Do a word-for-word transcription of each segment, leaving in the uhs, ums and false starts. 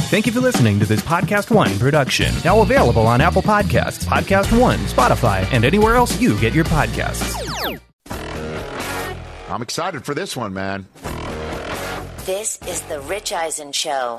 Thank you for listening to this Podcast One production. Now available on Apple Podcasts, Podcast One, Spotify, and anywhere else you get your podcasts. I'm excited for this one, man. This is the Rich Eisen Show.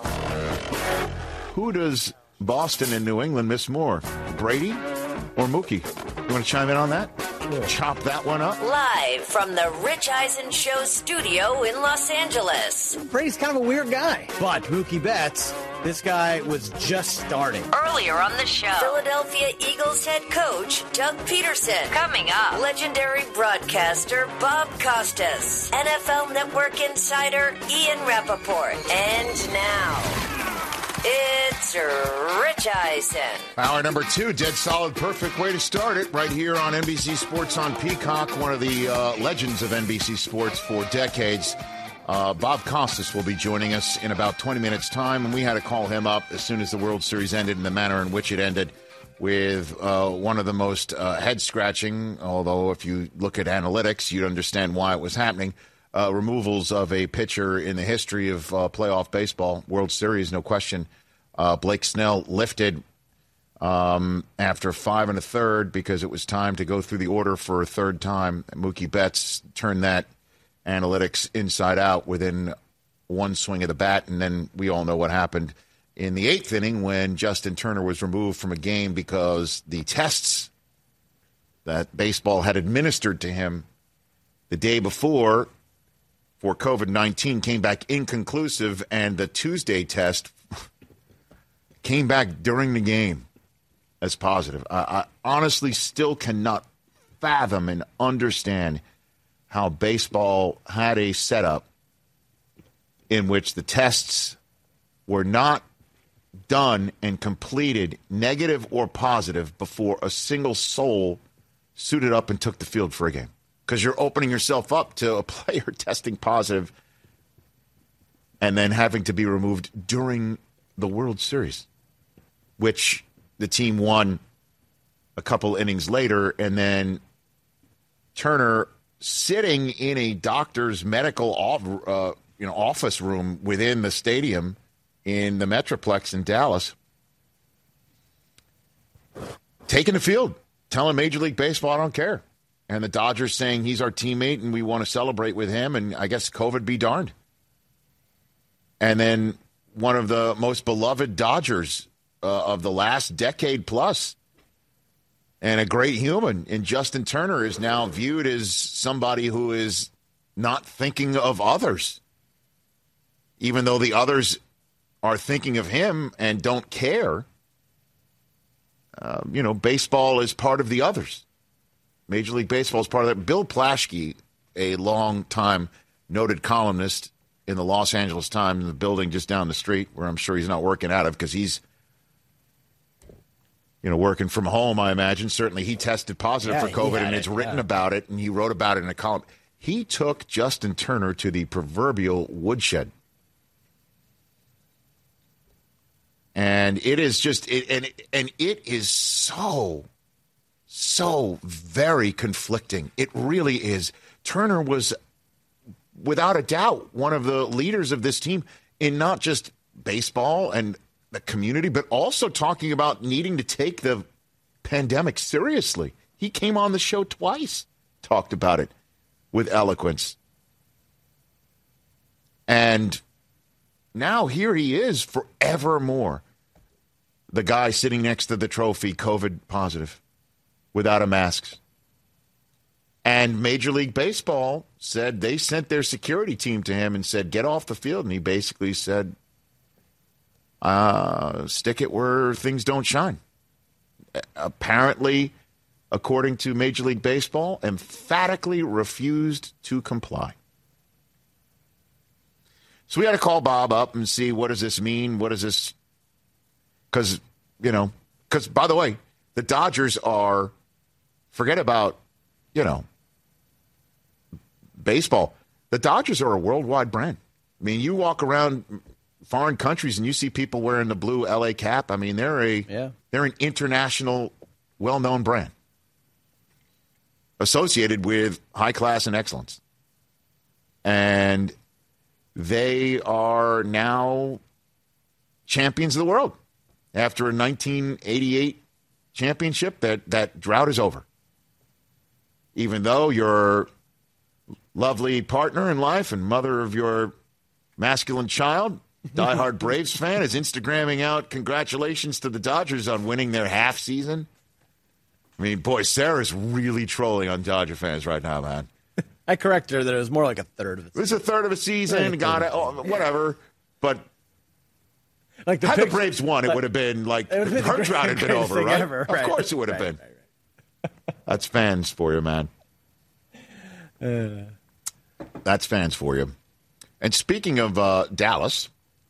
Who does Boston and New England miss more, Brady or Mookie? You want to chime in on that? Yeah. Chop that one up? Live from the Rich Eisen Show studio in Los Angeles. Brady's kind of a weird guy. But Mookie Betts, this guy was just starting. Earlier on the show, Philadelphia Eagles head coach Doug Peterson. Coming up, legendary broadcaster Bob Costas. N F L Network insider Ian Rappaport. And now, it's Rich Eisen. Hour number two, dead solid, perfect way to start it right here on N B C Sports on Peacock, one of the uh, legends of N B C Sports for decades. Uh, Bob Costas will be joining us in about twenty minutes' time, and we had to call him up as soon as the World Series ended in the manner in which it ended with uh, one of the most uh, head-scratching, although if you look at analytics, you'd understand why it was happening, Uh, removals of a pitcher in the history of uh, playoff baseball, World Series, no question. Uh, Blake Snell lifted um, after five and a third because it was time to go through the order for a third time. Mookie Betts turned that analytics inside out within one swing of the bat, and then we all know what happened in the eighth inning when Justin Turner was removed from a game because the tests that baseball had administered to him the day before for COVID nineteen came back inconclusive, and the Tuesday test came back during the game as positive. I, I honestly still cannot fathom and understand how baseball had a setup in which the tests were not done and completed, negative or positive, before a single soul suited up and took the field for a game. Because you're opening yourself up to a player testing positive and then having to be removed during the World Series, which the team won a couple innings later. And then Turner sitting in a doctor's medical off, uh, you know, office room within the stadium in the Metroplex in Dallas, taking the field, telling Major League Baseball, I don't care. And the Dodgers saying he's our teammate and we want to celebrate with him, and I guess COVID be darned. And then one of the most beloved Dodgers uh, of the last decade plus, and a great human in Justin Turner, is now viewed as somebody who is not thinking of others, even though the others are thinking of him and don't care. Uh, you know, baseball is part of the others. Major League Baseball is part of that. Bill Plaschke, a long-time noted columnist in the Los Angeles Times, in the building just down the street, where I'm sure he's not working out of because he's, you know, working from home, I imagine. Certainly he tested positive yeah, for COVID, and it's it, written yeah. about it, and he wrote about it in a column. He took Justin Turner to the proverbial woodshed. And it is just, it, and, and it is so... So very conflicting. It really is. Turner was, without a doubt, one of the leaders of this team in not just baseball and the community, but also talking about needing to take the pandemic seriously. He came on the show twice, talked about it with eloquence. And now here he is forevermore, the guy sitting next to the trophy, COVID positive, without a mask. And Major League Baseball said they sent their security team to him and said, get off the field. And he basically said, uh, stick it where things don't shine. Apparently, according to Major League Baseball, emphatically refused to comply. So we had to call Bob up and see, what does this mean? What does this... Because, you know, because, by the way, the Dodgers are... Forget about, you know, baseball. The Dodgers are a worldwide brand. I mean, you walk around foreign countries and you see people wearing the blue L A cap. I mean, they're a yeah. they're an international, well-known brand associated with high class and excellence. And they are now champions of the world. After a nineteen eighty-eight championship, that, that drought is over. Even though your lovely partner in life and mother of your masculine child, diehard Braves fan, is Instagramming out congratulations to the Dodgers on winning their half season. I mean, boy, Sarah's really trolling on Dodger fans right now, man. I corrected her that it was more like a third of it. It was a third of a season, Right, got it, oh, whatever. But like the had pic- the Braves won, it like, would have been like it would have been her the drought had been greatest over, thing right? ever, Of right. course it would have Right, been. right, right. That's fans for you, man. Uh. That's fans for you. And speaking of uh, Dallas,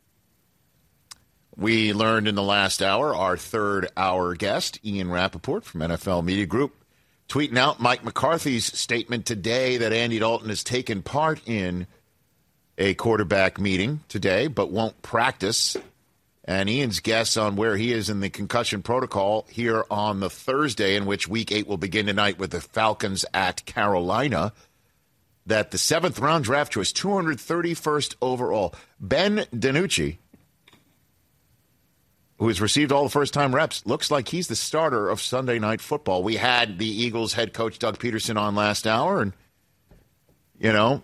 we learned in the last hour, our third hour guest, Ian Rappaport from N F L Media Group, tweeting out Mike McCarthy's statement today that Andy Dalton has taken part in a quarterback meeting today but won't practice. And Ian's guess on where he is in the concussion protocol here on the Thursday, in which Week eight will begin tonight with the Falcons at Carolina, that the seventh round draft choice, two hundred thirty-first overall, Ben DiNucci, who has received all the first-time reps, looks like he's the starter of Sunday Night Football. We had the Eagles head coach Doug Peterson on last hour, and, you know,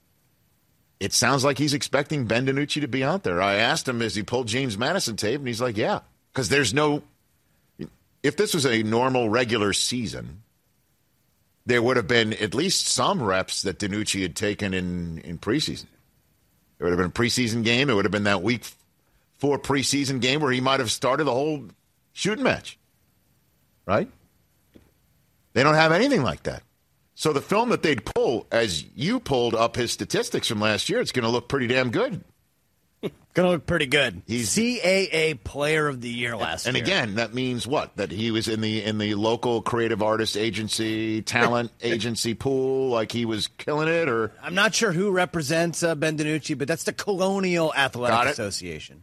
it sounds like he's expecting Ben DiNucci to be out there. I asked him as he pulled James Madison tape, and he's like, yeah, because there's no – if this was a normal, regular season, there would have been at least some reps that DiNucci had taken in, in preseason. It would have been a preseason game. It would have been that week four preseason game where he might have started the whole shooting match, right? They don't have anything like that. So the film that they'd pull, as you pulled up his statistics from last year, it's going to look pretty damn good. Going to look pretty good. He's C A A Player of the Year last and year. And again, that means what? That he was in the in the local creative artist agency, talent agency pool, like he was killing it, or I'm not sure who represents uh, Ben DiNucci, but that's the Colonial Athletic Association.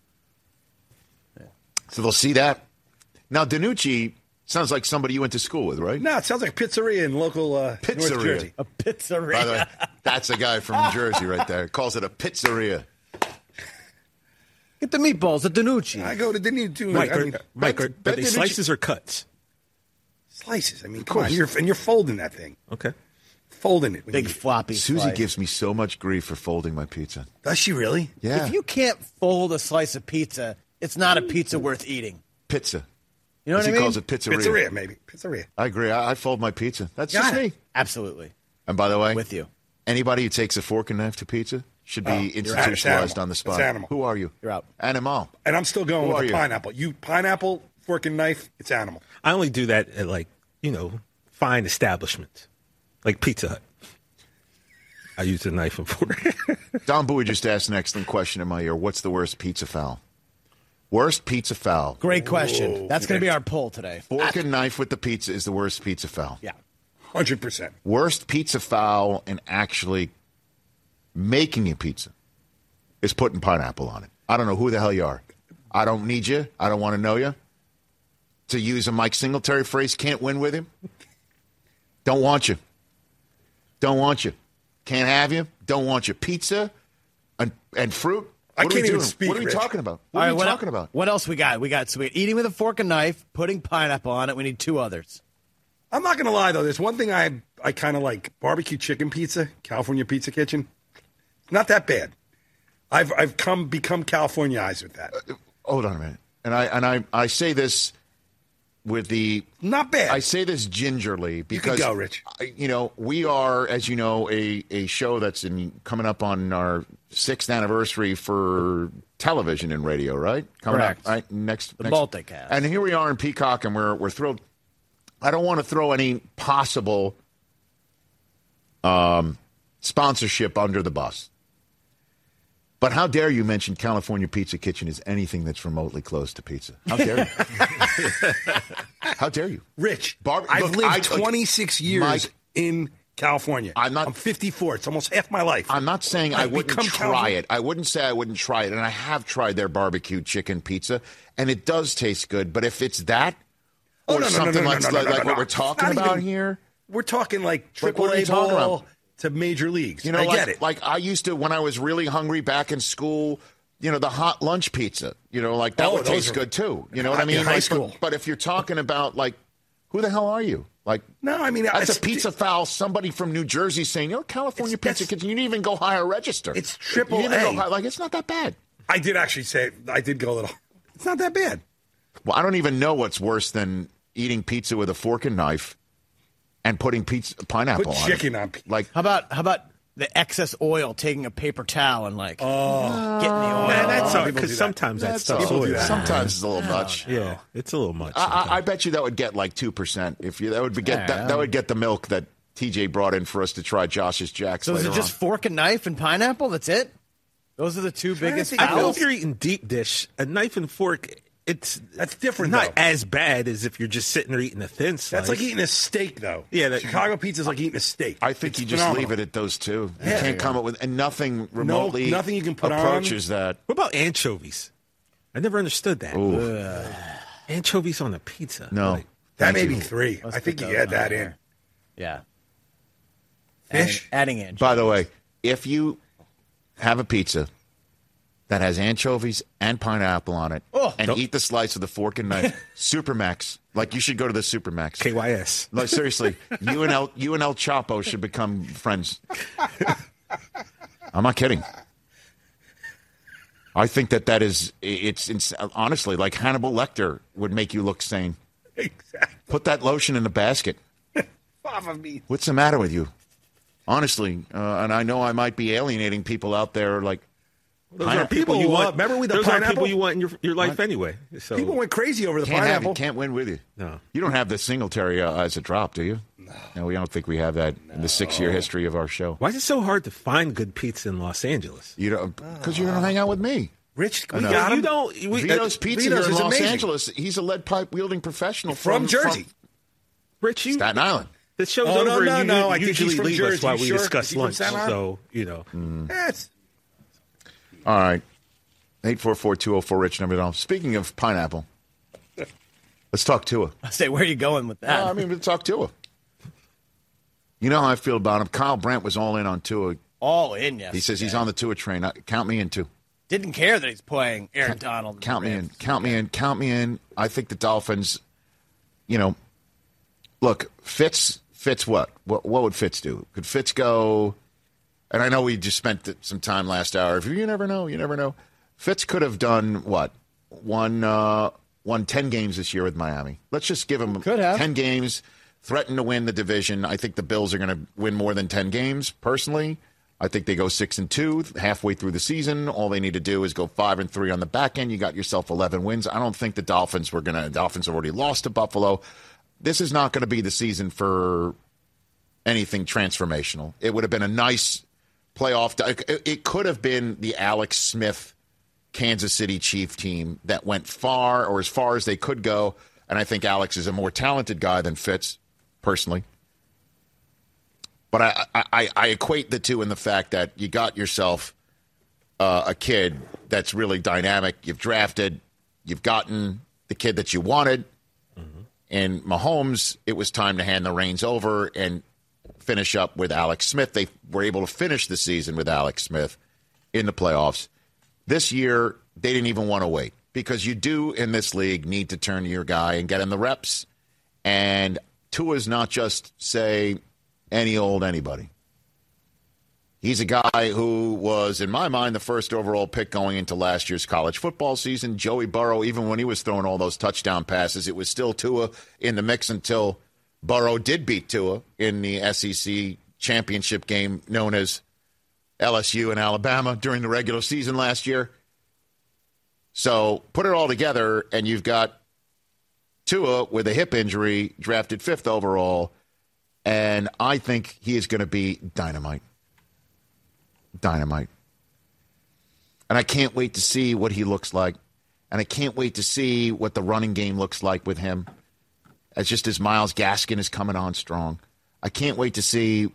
Yeah. So they'll see that. Now, DiNucci sounds like somebody you went to school with, right? No, it sounds like a pizzeria in local uh, pizzeria. North Jersey. A pizzeria. By the way, that's a guy from New Jersey right there. Calls it a pizzeria. Get the meatballs at DiNucci. I go to DiNucci too. Mike, I are, mean, Mike, are, are Ben they DiNucci- slices or cuts? Slices. I mean, come on, you're, and you're folding that thing. Okay. Folding it. when Big you- floppy Susie slice. gives me so much grief for folding my pizza. Does she really? Yeah. If you can't fold a slice of pizza, it's not a pizza worth eating. Pizza. You know As what I he mean? calls it pizzeria. Pizzeria, maybe. Pizzeria. I agree. I, I fold my pizza. That's Got just it. me. Absolutely. And by the way, With you. anybody who takes a fork and knife to pizza should be Oh, you're out. It's institutionalized animal. on the spot. It's animal. Who are you? You're out. Animal. And I'm still going Who are with the you? pineapple. You pineapple, fork and knife, it's animal. I only do that at, like, you know, fine establishments, like Pizza Hut. I use a knife and fork. Don Bowie just asked an excellent question in my ear. What's the worst pizza foul? Worst pizza foul. Great question. That's going to be our poll today. Fork and knife with the pizza is the worst pizza foul. Yeah. one hundred percent. Worst pizza foul in actually making a pizza is putting pineapple on it. I don't know who the hell you are. I don't need you. I don't want to know you. To use a Mike Singletary phrase, can't win with him. Don't want you. Don't want you. Can't have you. Don't want you. Pizza and, and fruit. I What are can't we even doing? speak, What are we Rich. talking about? What All are right, we what talking el- about? What else we got? We got so we got eating with a fork and knife, putting pineapple on it. We need two others. I'm not going to lie, though. There's one thing I I kind of like. Barbecue chicken pizza, California Pizza Kitchen. Not that bad. I've I've come become Californiaized with that. Hold on a minute. And I and I, I say this with the Not bad. I say this gingerly because go, Rich. I- you know, we are, as you know, a, a show that's in coming up on our sixth anniversary for television and radio, right? Coming Correct. up, right? Next, The next, Multicast. And here we are in Peacock, and we're we're thrilled. I don't want to throw any possible um, sponsorship under the bus. But how dare you mention California Pizza Kitchen as anything that's remotely close to pizza? How dare you? How dare you? Rich, Barb- I've look, lived I- look, twenty-six years Mike- in California. I'm not- I'm fifty-four. It's almost half my life. I'm not saying I I've wouldn't become try California- it. I wouldn't say I wouldn't try it. And I have tried their barbecue chicken pizza, and it does taste good. But if it's that Oh, or no, no, no, something no, no, like, no, no, like no, what no. we're It's talking not about even- here, We're talking like Like, triple what are A you talking ball about? to major leagues. you know, I like, get it. like I used to, when I was really hungry back in school, you know, the hot lunch pizza. You know, like that Oh, would those taste are- good too. You know what I In mean? high Like, school. But, but if you're talking about like, who the hell are you? Like, No, I mean that's it's- a pizza foul. Somebody from New Jersey saying, you know, California It's- Pizza that's- Kitchen. You didn't even go higher register. It's triple You didn't A. go high- like, it's not that bad. I did actually say I did go a little. It's not that bad. Well, I don't even know what's worse than eating pizza with a fork and knife and putting pizza pineapple Put on chicken it. on pizza. Like, How about how about the excess oil, taking a paper towel and like Oh. getting the oil? Man, that's Oh, all people do because that. sometimes that that's stuff's all. oily. Sometimes it's a little much. Yeah, it's a little much. I, I, I sometimes. bet you that would get like two percent. If you that would be get Yeah, that, yeah. that would get the milk that T J brought in for us to try Josh's Jacks. So is later it just on. fork and knife and pineapple? That's it? Those are the two Trying to biggest think I feel fouls? if you're eating deep dish, a knife and fork, it's That's different, Not though. as bad as if you're just sitting there eating a thin slice. That's like eating a steak, though. Yeah, that- Chicago pizza's like eating a steak. I think It's you just phenomenal. leave it at those two. You Yeah. can't come up with and nothing remotely nothing you can put on. approaches that. What about anchovies? I never understood that. Anchovies on a pizza. No, Like, That Thank may you. be three. Let's I think put you those add that on in. there. Yeah. Fish? Adding, adding in. By the way, if you have a pizza that has anchovies and pineapple on it, Oh. and Nope. eat the slice with a fork and knife, Supermax. Like you should go to the Supermax. K Y S. Like seriously, you and El you and El Chapo should become friends. I'm not kidding. I think that that is it's, it's honestly like Hannibal Lecter would make you look sane. Exactly. Put that lotion in the basket. Fava beans. What's the matter with you? Honestly, uh, and I know I might be alienating people out there. Like Those Pineapple- are people you People, uh, want. remember with the those are pineapple? people you want in your your life anyway. So People went crazy over the can't have pineapple. you, can't win with you. No. You don't have the Singletary uh, as a drop, do you? No. No, we don't think we have that in the six-year history of our show. why is it so hard to find good pizza in Los Angeles? You don't because you don't hang out with me. Rich, we know. got you him. don't. We, Vito's uh, Pizza Vito's here in is Los amazing. Angeles. He's a lead pipe wielding professional From from, Jersey. Rich, you, Staten Island. the show's Oh, no, over. no, and you, no, you I think he's usually from leave Jersey. us while You we sure? discuss Is he from lunch. Staten Island? So you know, Yes. All right. eight four four, two oh four, Rich number down. Speaking of pineapple, let's talk Tua. I say, where are you going with that? Uh, I mean, let's talk Tua. You know how I feel about him. Kyle Brandt was all in on Tua. All in, yes. He says he's on the Tua train. Uh, Count me in, too. Didn't care that he's playing Aaron Donald. Count me in. Rams. Count me in. Count me in. I think the Dolphins, you know, look, Fitz, Fitz what? What, what would Fitz do? Could Fitz go, and I know we just spent some time last hour. If you never know, you never know. Fitz could have done what? Won, uh, won ten games this year with Miami. Let's just give him Could have. ten games, threaten to win the division. I think the Bills are going to win more than ten games, personally. I think they go six and two halfway through the season. All they need to do is go five and three on the back end. You got yourself eleven wins. I don't think the Dolphins were going to. Dolphins already lost to Buffalo. This is not going to be the season for anything transformational. It would have been a nice playoff. It, it could have been the Alex Smith Kansas City Chief team that went far or as far as they could go. And I think Alex is a more talented guy than Fitz, personally. But I, I, I equate the two in the fact that you got yourself uh, a kid that's really dynamic. You've drafted, you've gotten the kid that you wanted. Mm-hmm. And Mahomes, it was time to hand the reins over and finish up with Alex Smith. They were able to finish the season with Alex Smith in the playoffs. This year, they didn't even want to wait because you do in this league need to turn to your guy and get him the reps. And Tua's not just, say, any old anybody. He's a guy who was, in my mind, the first overall pick going into last year's college football season. Joey Burrow, even when he was throwing all those touchdown passes, it was still Tua in the mix until Burrow did beat Tua in the S E C championship game known as L S U and Alabama during the regular season last year. So put it all together, and you've got Tua with a hip injury, drafted fifth overall, and I think he is going to be dynamite. Dynamite. And I can't wait to see what he looks like, and I can't wait to see what the running game looks like with him. As just as Myles Gaskin is coming on strong. I can't wait to see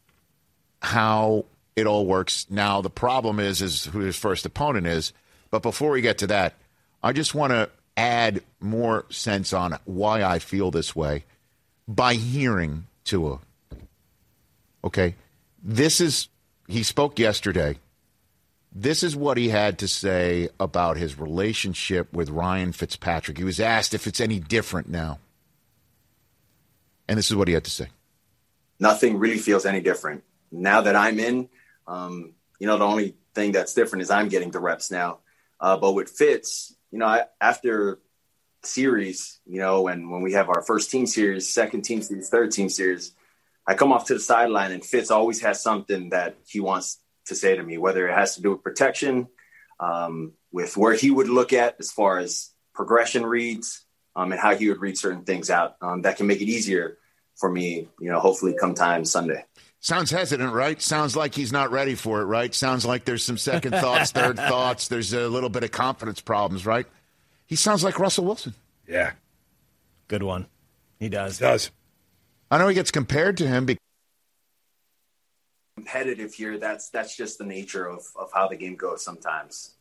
how it all works. Now, the problem is, is who his first opponent is. But before we get to that, I just want to add more sense on why I feel this way by hearing Tua. Okay? This is, he spoke yesterday. This is what he had to say about his relationship with Ryan Fitzpatrick. He was asked if it's any different now. And this is what he had to say. Nothing really feels any different. Now that I'm in, um, you know, the only thing that's different is I'm getting the reps now. Uh, but with Fitz, you know, I, after series, you know, and when we have our first team series, second team series, third team series, I come off to the sideline and Fitz always has something that he wants to say to me, whether it has to do with protection, um, with where he would look at as far as progression reads, um, and how he would read certain things out um, that can make it easier for me, you know, hopefully come time Sunday. Sounds hesitant, right? Sounds like he's not ready for it, right? Sounds like there's some second thoughts, third thoughts. There's a little bit of confidence problems, right? He sounds like Russell Wilson. Yeah. Good one. He does. He does. I know he gets compared to him because competitive here. That's that's just the nature of, of how the game goes sometimes.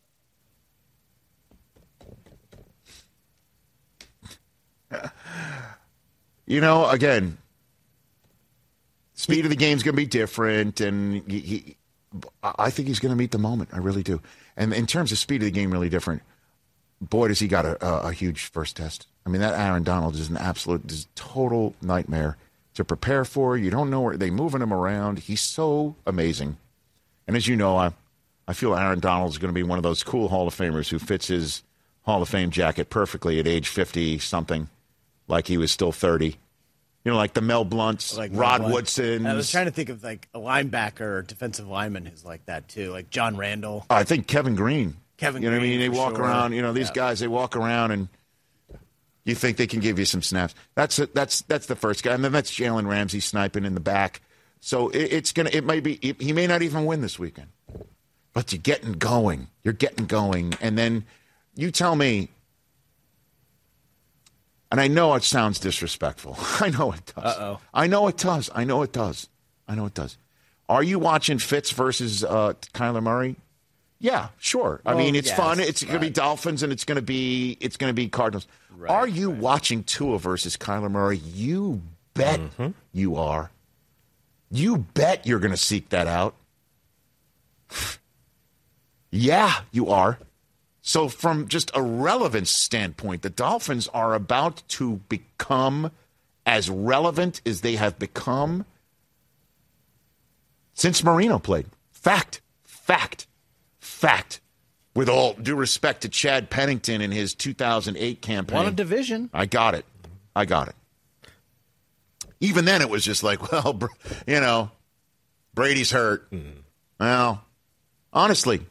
You know, again, speed of the game is going to be different, and he, he, I think he's going to meet the moment. I really do. And in terms of speed of the game, really different. Boy, does he got a, a, a huge first test. I mean, that Aaron Donald is an absolute, is total nightmare to prepare for. You don't know where they're moving him around. He's so amazing. And as you know, I, I feel Aaron Donald is going to be one of those cool Hall of Famers who fits his Hall of Fame jacket perfectly at age fifty-something, like he was still thirty. You know, like the Mel Blunts, like Rod Blunt. Woodson. I was trying to think of like a linebacker or defensive lineman who's like that too, like John Randall. I think Kevin Green. Kevin you know Green, what I mean? They walk sure. around, you know, these yeah. guys, they walk around and you think they can give you some snaps. That's a, that's that's the first guy. And then that's Jalen Ramsey sniping in the back. So it, it's going to, it might be, it, he may not even win this weekend. But you're getting going. You're getting going. And then you tell me, and I know it sounds disrespectful. I know it does. Uh-oh. I know it does. I know it does. I know it does. Are you watching Fitz versus uh, Kyler Murray? Yeah, sure. I well, mean, it's yes, fun. It's right. going to be Dolphins and it's going to be it's going to be Cardinals. Right, are you right. watching Tua versus Kyler Murray? You bet mm-hmm. you are. You bet you're going to seek that out. Yeah, you are. So from just a relevance standpoint, the Dolphins are about to become as relevant as they have become since Marino played. Fact. Fact. Fact. With all due respect to Chad Pennington and his two thousand eight campaign. Won a division. I got it. I got it. Even then it was just like, well, you know, Brady's hurt. Mm. Well, honestly.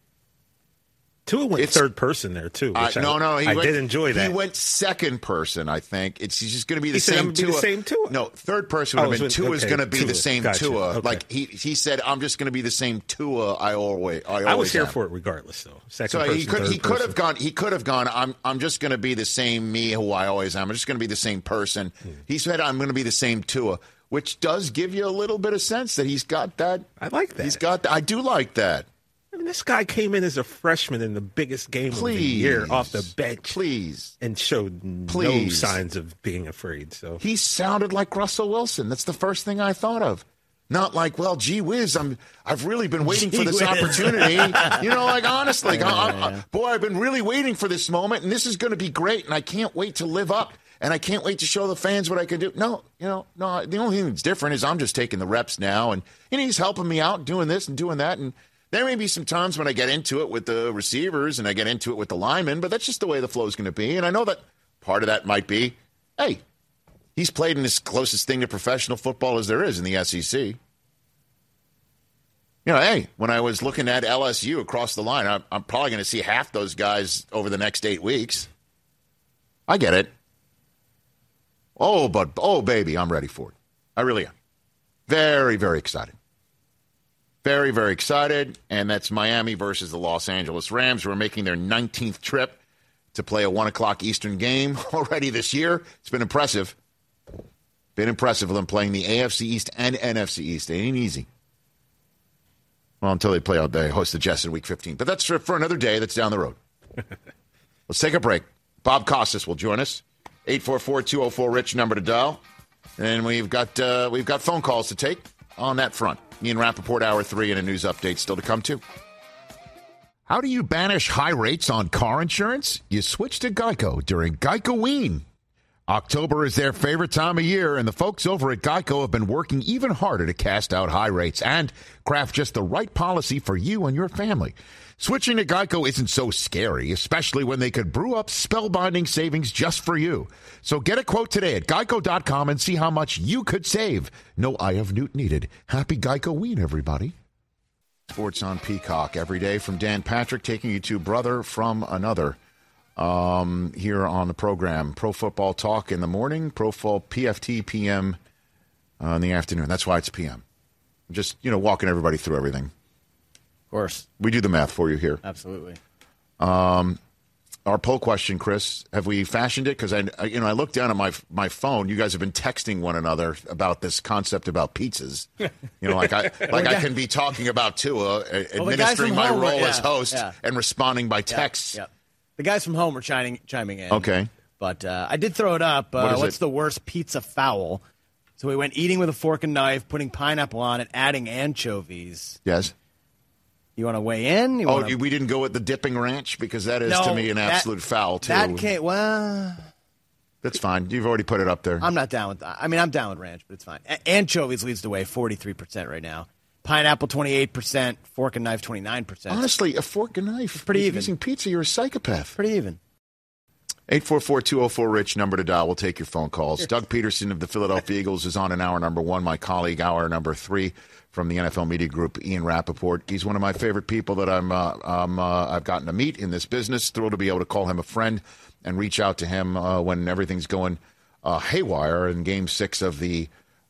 Tua went it's, third person there, too. Which I, no, no. He I went, did enjoy that. He went second person, I think. It's he's just going to be the he same said, Tua. Be the same Tua. No, third person would oh, have been was, Tua's okay, going to be Tua. the same gotcha. Tua. Okay. Like, he he said, I'm just going to be the same Tua I always I always I was here have. for it regardless, though. Second so person, he could third he could person. have gone he could have gone, I'm I'm just going to be the same me who I always am. I'm just going to be the same person. Hmm. He said, I'm going to be the same Tua, which does give you a little bit of sense that he's got that. I like that. He's got that. I do like that. I mean, this guy came in as a freshman in the biggest game Please. of the year off the bench. Please. And showed Please. no signs of being afraid. So he sounded like Russell Wilson. That's the first thing I thought of. Not like, well, gee whiz, I'm, I've really been waiting gee for this whiz. opportunity. You know, like, honestly, yeah, I, I, I, boy, I've been really waiting for this moment, and this is going to be great, and I can't wait to live up, and I can't wait to show the fans what I can do. No, you know, no, the only thing that's different is I'm just taking the reps now, and, and he's helping me out doing this and doing that, and there may be some times when I get into it with the receivers and I get into it with the linemen, but that's just the way the flow is going to be. And I know that part of that might be, hey, he's played in his closest thing to professional football as there is in the S E C. You know, hey, when I was looking at L S U across the line, I'm, I'm probably going to see half those guys over the next eight weeks. I get it. Oh, but, oh, baby, I'm ready for it. I really am. Very, very excited. Very, very excited, and that's Miami versus the Los Angeles Rams, who are making their nineteenth trip to play a one o'clock Eastern game already this year. It's been impressive. Been impressive with them playing the A F C East and N F C East. It ain't easy. Well, until they play out, they host the Jets in Week fifteen. But that's for, for another day. That's down the road. Let's take a break. Bob Costas will join us. eight four four, two oh four, RICH, number to dial. And we've got uh, we've got phone calls to take on that front. Ian Rappaport, Hour three, and a news update still to come, too. How do you banish high rates on car insurance? You switch to Geico during Geico-ween. October is their favorite time of year, and the folks over at Geico have been working even harder to cast out high rates and craft just the right policy for you and your family. Switching to Geico isn't so scary, especially when they could brew up spellbinding savings just for you. So get a quote today at geico dot com and see how much you could save. No eye of newt needed. Happy Geico-ween, everybody. Sports on Peacock every day from Dan Patrick, taking you to Brother from Another. Um, here on the program, Pro Football Talk in the morning, Pro Football P F T P M uh, in the afternoon. That's why it's P M. Just, you know, walking everybody through everything. Of course. We do the math for you here. Absolutely. Um, our poll question, Chris, have we fashioned it? Because I, I, you know, I looked down at my my phone. You guys have been texting one another about this concept about pizzas. You know, like I like I can be talking about Tua, uh, well, administering my home, role yeah, as host yeah. and responding by texts. Yeah, yeah. The guys from home are chiming, chiming in. Okay. But uh, I did throw it up. Uh, What is what's it? the worst pizza foul? So we went eating with a fork and knife, putting pineapple on it, adding anchovies. Yes. You want to weigh in? You Oh, wanna... we didn't go with the dipping ranch? Because that is, no, to me, an that, absolute foul, too. That can't, well... That's fine. You've already put it up there. I'm not down with that. I mean, I'm down with ranch, but it's fine. A- anchovies leads the way, forty-three percent right now. Pineapple, twenty-eight percent. Fork and knife, twenty-nine percent. Honestly, a fork and knife. It's pretty even. Using pizza, you're a psychopath. Pretty even. eight four four, two oh four, RICH, number to dial. We'll take your phone calls. Doug Peterson of the Philadelphia Eagles is on in hour number one. My colleague, hour number three, from the N F L Media Group, Ian Rappaport. He's one of my favorite people that I'm, uh, um, uh, I've gotten to meet in this business. Thrilled to be able to call him a friend and reach out to him uh, when everything's going uh, haywire in Game six of the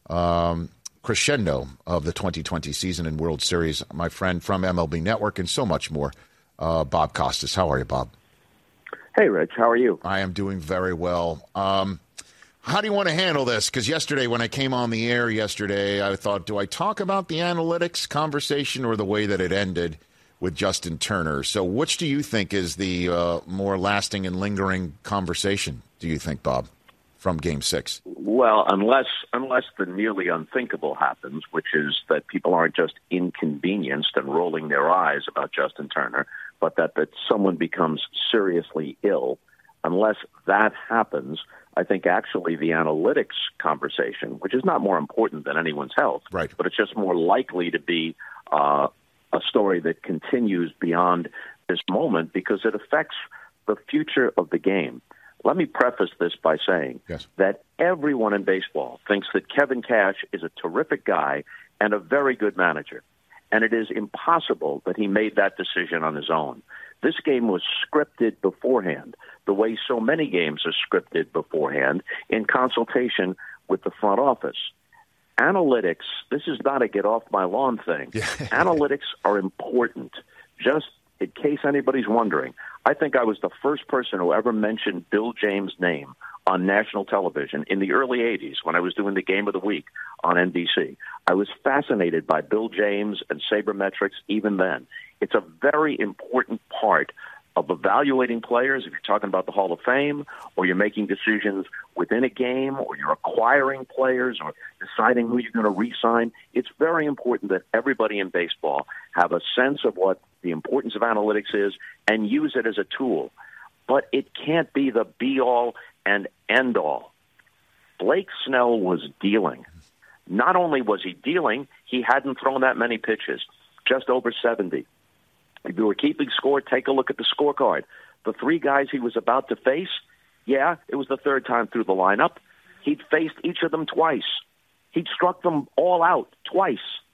um, crescendo of the twenty twenty season and World Series. My friend from M L B Network and so much more, uh, Bob Costas. How are you, Bob? Hey, Rich. How are you? I am doing very well. Um, how do you want to handle this? Because yesterday, when I came on the air yesterday, I thought, do I talk about the analytics conversation or the way that it ended with Justin Turner? So which do you think is the uh, more lasting and lingering conversation, do you think, Bob, from Game six? Well, unless unless the nearly unthinkable happens, which is that people aren't just inconvenienced and rolling their eyes about Justin Turner, but that, that someone becomes seriously ill. Unless that happens, I think actually the analytics conversation, which is not more important than anyone's health, right, but it's just more likely to be uh, a story that continues beyond this moment because it affects the future of the game. Let me preface this by saying yes. that everyone in baseball thinks that Kevin Cash is a terrific guy and a very good manager. And it is impossible that he made that decision on his own. This game was scripted beforehand, the way so many games are scripted beforehand, in consultation with the front office. Analytics, this is not a get-off-my-lawn thing. Analytics are important. Just in case anybody's wondering, I think I was the first person who ever mentioned Bill James' name on national television in the early eighties when I was doing the Game of the Week on N B C. I was fascinated by Bill James and sabermetrics even then. It's a very important part of evaluating players. If you're talking about the Hall of Fame, or you're making decisions within a game, or you're acquiring players, or deciding who you're going to re-sign, it's very important that everybody in baseball have a sense of what the importance of analytics is and use it as a tool. But it can't be the be-all and end-all. Blake Snell was dealing. Not only was he dealing, he hadn't thrown that many pitches, just over seventy. If you were keeping score, take a look at the scorecard. The three guys he was about to face, yeah, it was the third time through the lineup. He'd faced each of them twice. He'd struck them all out twice.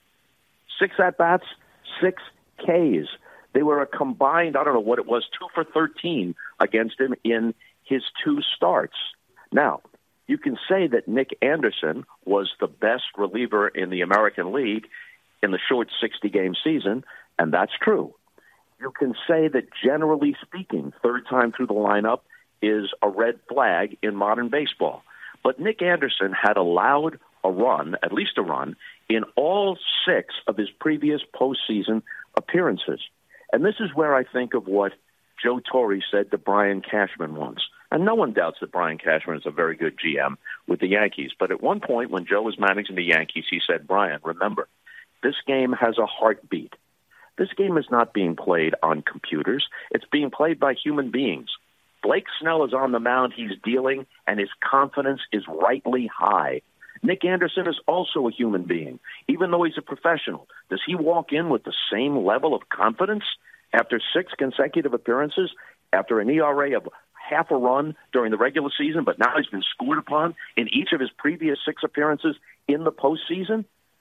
Six at-bats, six Ks. They were a combined, I don't know what it was, two for thirteen against him in his two starts. Now, you can say that Nick Anderson was the best reliever in the American League in the short sixty-game season, and that's true. You can say that, generally speaking, third time through the lineup is a red flag in modern baseball. But Nick Anderson had allowed a run, at least a run, in all six of his previous postseason appearances. And this is where I think of what Joe Torre said to Brian Cashman once. And no one doubts that Brian Cashman is a very good G M with the Yankees. But at one point when Joe was managing the Yankees, he said, Brian, remember, this game has a heartbeat. This game is not being played on computers. It's being played by human beings. Blake Snell is on the mound. He's dealing, and his confidence is rightly high. Nick Anderson is also a human being. Even though he's a professional, does he walk in with the same level of confidence after six consecutive appearances, after an E R A of half a run during the regular season, but now he's been scored upon in each of his previous six appearances in the postseason?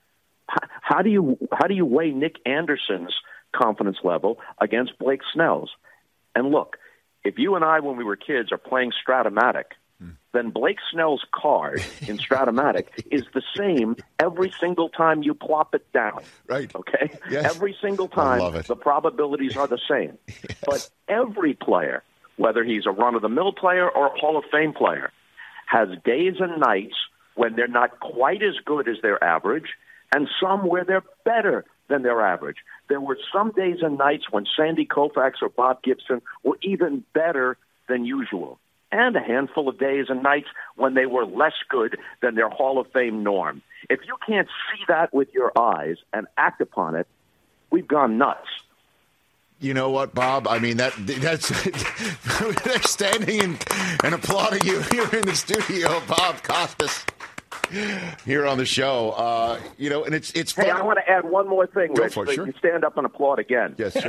How do you how do you weigh Nick Anderson's confidence level against Blake Snell's? And look, if you and I, when we were kids, are playing Stratomatic, hmm. then Blake Snell's card in Stratomatic is the same every single time you plop it down. Right. Okay? Yes. Every single time the probabilities are the same. Yes. But every player, whether he's a run-of-the-mill player or a Hall of Fame player, has days and nights when they're not quite as good as their average, and some where they're better than their average. There were some days and nights when Sandy Koufax or Bob Gibson were even better than usual, and a handful of days and nights when they were less good than their Hall of Fame norm. If you can't see that with your eyes and act upon it, we've gone nuts. You know what, Bob? I mean, that that's they're standing and, and applauding you here in the studio, Bob Costas. Here on the show, uh, you know, and it's it's. Hey, fun. I want to add one more thing, Go Rich. for it, So sure. you stand up and applaud again. Yes, sure.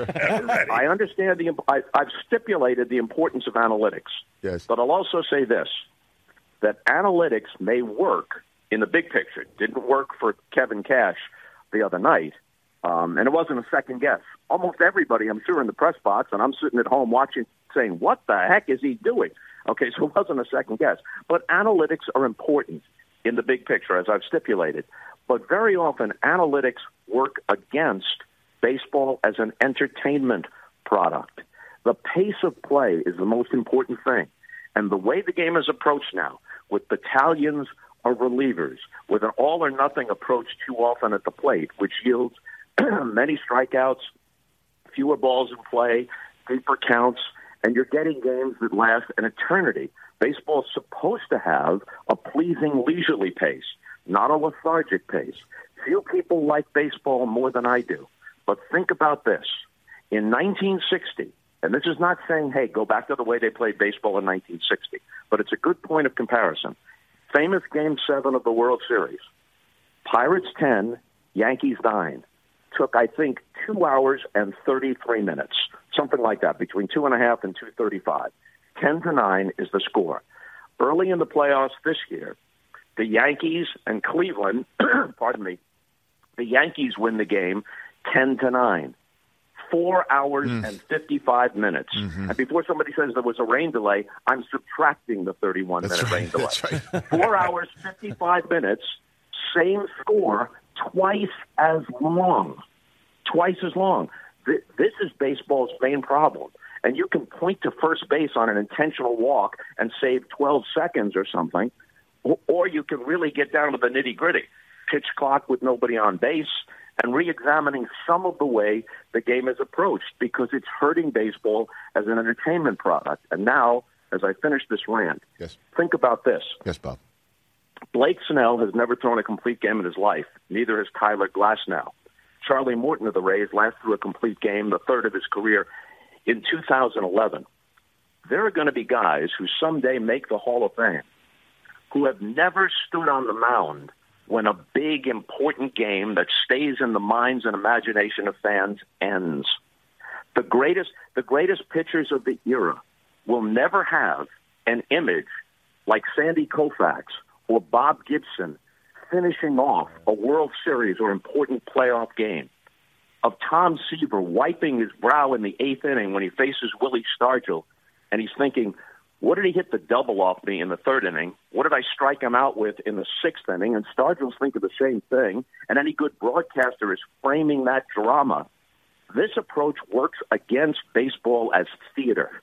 I understand the. I, I've stipulated the importance of analytics. Yes, but I'll also say this: that analytics may work in the big picture. It didn't work for Kevin Cash the other night, um, and it wasn't a second guess. Almost everybody, I'm sure, in the press box, and I'm sitting at home watching, saying, "What the heck is he doing?" Okay, so it wasn't a second guess. But analytics are important in the big picture, as I've stipulated. But very often, analytics work against baseball as an entertainment product. The pace of play is the most important thing. And the way the game is approached now, with battalions of relievers, with an all-or-nothing approach too often at the plate, which yields many strikeouts, fewer balls in play, deeper counts, and you're getting games that last an eternity. Baseball is supposed to have a pleasing leisurely pace, not a lethargic pace. Few people like baseball more than I do. But think about this. In nineteen sixty, and this is not saying, hey, go back to the way they played baseball in nineteen sixty, but it's a good point of comparison. Famous Game seven of the World Series. Pirates ten, Yankees nine. Took, I think, two hours and thirty-three minutes, something like that, between two and a half and two thirty-five. ten to nine is the score. Early in the playoffs this year, the Yankees and Cleveland, pardon me, the Yankees win the game ten to nine. Four hours mm. and fifty-five minutes. Mm-hmm. And before somebody says there was a rain delay, I'm subtracting the thirty-one minute right. rain delay. That's right. Four hours, fifty-five minutes, same score, twice as long. Twice as long. This is baseball's main problem. And you can point to first base on an intentional walk and save twelve seconds or something, or you can really get down to the nitty-gritty. Pitch clock with nobody on base, and re-examining some of the way the game is approached, because it's hurting baseball as an entertainment product. And now, as I finish this rant, yes. think about this. Yes, Bob. Blake Snell has never thrown a complete game in his life. Neither has Tyler Glasnow. Charlie Morton of the Rays last threw a complete game, the third of his career, in two thousand eleven. There are going to be guys who someday make the Hall of Fame who have never stood on the mound when a big, important game that stays in the minds and imagination of fans ends. The greatest, the greatest pitchers of the era will never have an image like Sandy Koufax or Bob Gibson finishing off a World Series or important playoff game, of Tom Seaver wiping his brow in the eighth inning when he faces Willie Stargell, and he's thinking, what did he hit the double off me in the third inning? What did I strike him out with in the sixth inning? And Stargell's thinking the same thing, and any good broadcaster is framing that drama. This approach works against baseball as theater.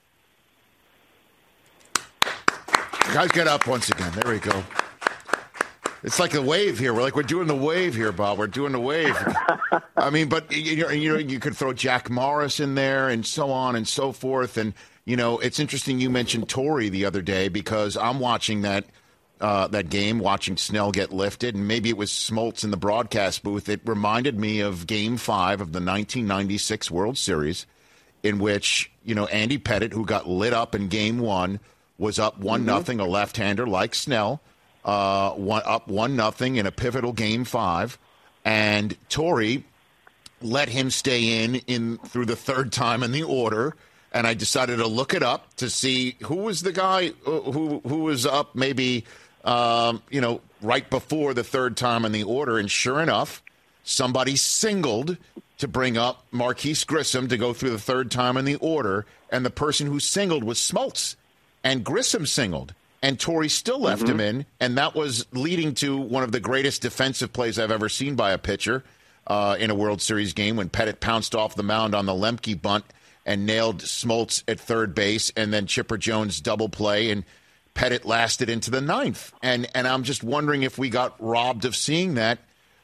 Guys, get up once again. There we go. It's like the wave here. We're like, we're doing the wave here, Bob. We're doing the wave. I mean, but you know, you know, you could throw Jack Morris in there and so on and so forth. And, you know, it's interesting you mentioned Torrey the other day, because I'm watching that uh, that game, watching Snell get lifted, and maybe it was Smoltz in the broadcast booth. It reminded me of Game Five of the nineteen ninety-six World Series, in which you know Andy Pettitte, who got lit up in Game One, was up one mm-hmm. nothing, a left-hander like Snell, uh, one, up one nothing in a pivotal Game Five, and Torrey let him stay in in through the third time in the order. And I decided to look it up to see who was the guy who who was up maybe, um, you know, right before the third time in the order. And sure enough, somebody singled to bring up Marquise Grissom to go through the third time in the order. And the person who singled was Smoltz. And Grissom singled. And Torrey still left mm-hmm. him in. And that was leading to one of the greatest defensive plays I've ever seen by a pitcher uh, in a World Series game, when Pettitte pounced off the mound on the Lemke bunt and nailed Smoltz at third base, and then Chipper Jones double play, and Pettitte lasted into the ninth. And and I'm just wondering if we got robbed of seeing that,